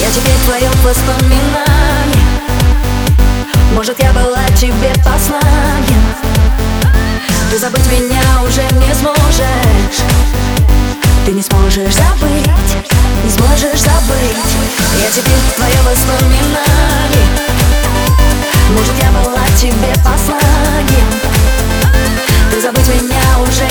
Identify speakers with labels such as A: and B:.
A: Я теперь в твоем воспоминании. Может, я была тебе посланием. Ты забыть меня уже не сможешь. Ты не сможешь забыть, не сможешь забыть. Я теперь в твоем воспоминании. Может, я была тебе посланием. Ты забыть меня уже